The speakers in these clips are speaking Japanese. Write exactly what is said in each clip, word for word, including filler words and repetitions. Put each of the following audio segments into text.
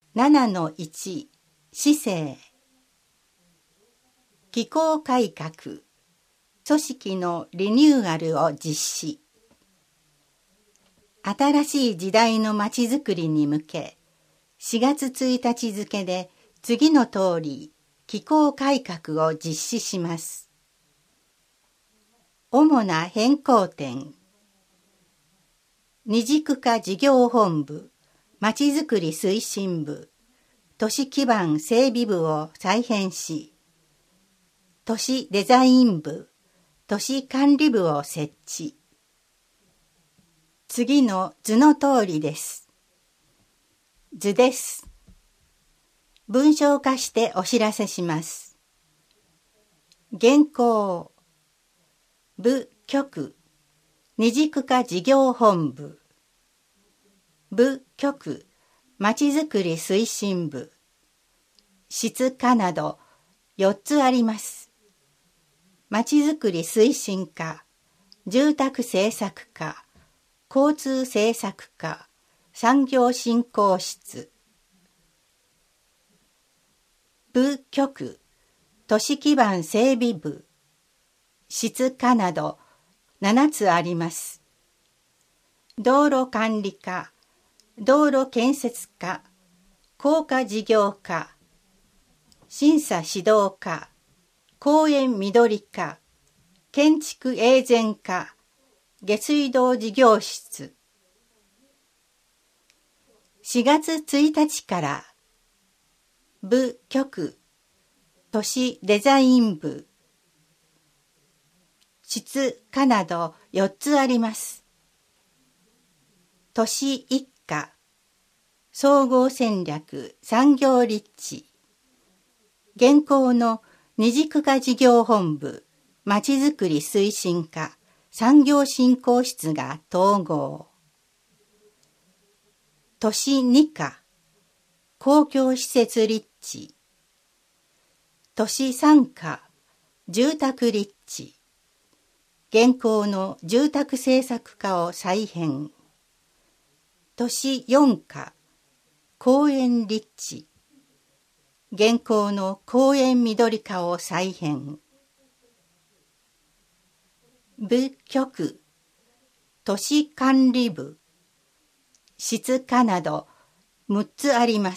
ななのいち 市政機構改革組織のリニューアルを実施。新しい時代のまちづくりに向けしがつついたち付で次の通り機構改革を実施します。主な変更点。二軸化事業本部、まちづくり推進部、都市基盤整備部を再編し、都市デザイン部、都市管理部を設置。次の図の通りです。図です。文章化してお知らせします。現行部局二軸化事業本部部局まちづくり推進部室課などよっつあります。まちづくり推進課、住宅政策課、交通政策課、産業振興室。部局、都市基盤整備部、室課などななつあります。道路管理課、道路建設課、高架事業課、審査指導課、公園緑課、建築永全課、下水道事業室。しがつついたちから部局、都市デザイン部、室課などよっつあります。都市一課、総合戦略産業立地。現行の二軸化事業本部、まちづくり推進課、産業振興室が統合。都市二課、公共施設立地。都市三課、住宅立地。現行の住宅政策課を再編。都市四課、公園立地。現行の公園緑課を再編。部局、都市管理部、室課などむっつあります。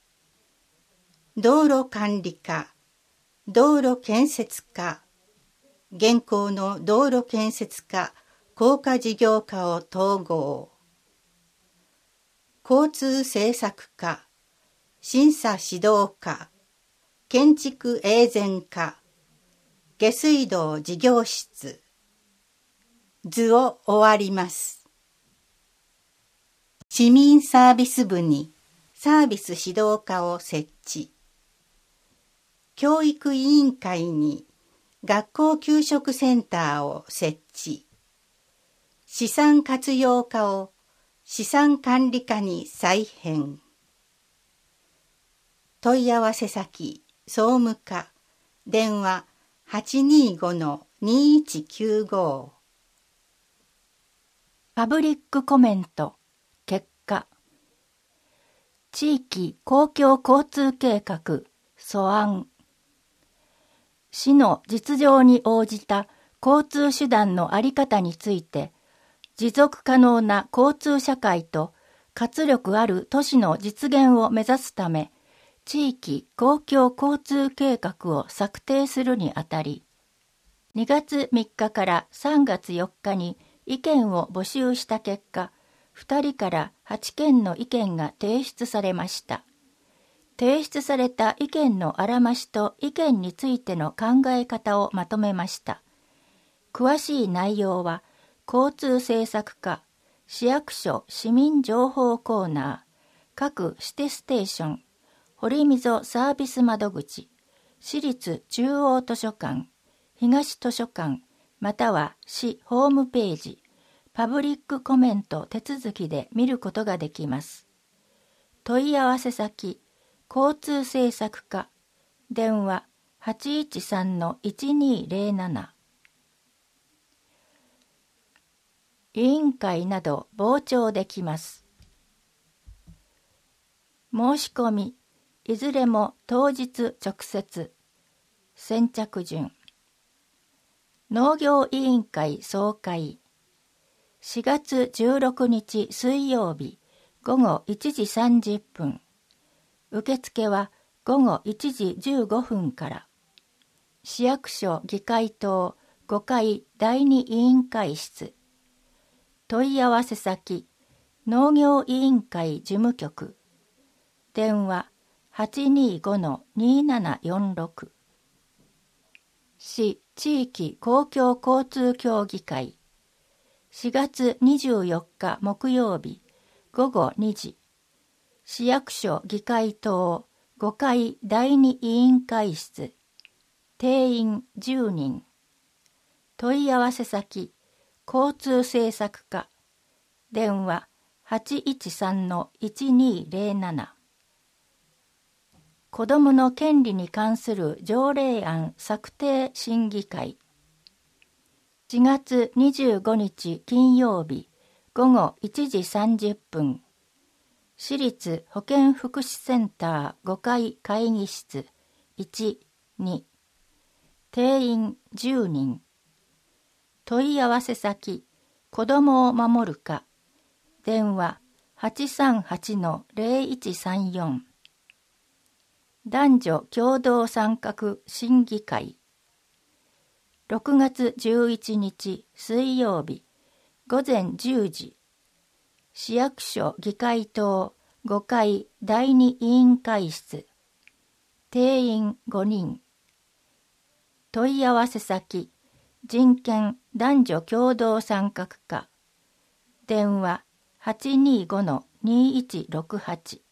道路管理課、道路建設課、現行の道路建設課、高架事業課を統合。交通政策課、審査指導課、建築永全課、下水道事業室。図を終わります。市民サービス部にサービス指導課を設置。教育委員会に学校給食センターを設置。資産活用課を資産管理課に再編。問い合わせ先、総務課、電話 はちにーごのにいちきゅうご。 パブリックコメント、結果。地域公共交通計画、素案。市の実情に応じた交通手段の在り方について、持続可能な交通社会と活力ある都市の実現を目指すため、地域公共交通計画を策定するにあたり、にがつみっかからさんがつよっかに意見を募集した結果、ふたりからはちけんの意見が提出されました。提出された意見のあらましと意見についての考え方をまとめました。詳しい内容は、交通政策課、市役所市民情報コーナー、各指定ステーション、堀溝サービス窓口、市立中央図書館、東図書館、または市ホームページ、パブリックコメント手続きで見ることができます。問い合わせ先、交通政策課、電話 はちいちさんのいちにーぜろなな。委員会など傍聴できます。 申し込み、いずれも当日直接。先着順。農業委員会総会。しがつじゅうろくにち水曜日ごごいちじさんじゅっぷん。受付はごごいちじじゅうごふんから。市役所議会棟ごかいだいに委員会室。問い合わせ先、農業委員会事務局。電話 はちにーごのにーななよんろく。市地域公共交通協議会。しがつにじゅうよっか木曜日ごごにじ。市役所議会棟ごかいだいに委員会室。定員じゅうにん。問い合わせ先、交通政策課。電話 はちいちさんのいちにーぜろなな。子どもの権利に関する条例案策定審議会。しがつにじゅうごにち金曜日ごごいちじさんじゅっぷん。市立保健福祉センターごかい会議室いち、に。定員じゅうにん。問い合わせ先、子どもを守る課。電話 はちさんはちのぜろいちさんよん。男女共同参画審議会。ろくがつじゅういちにち水曜日ごぜんじゅうじ。市役所議会棟ごかいだいに委員会室。定員ごにん。問い合わせ先、人権男女共同参画課。電話 はちにーごのにーいちろくはち。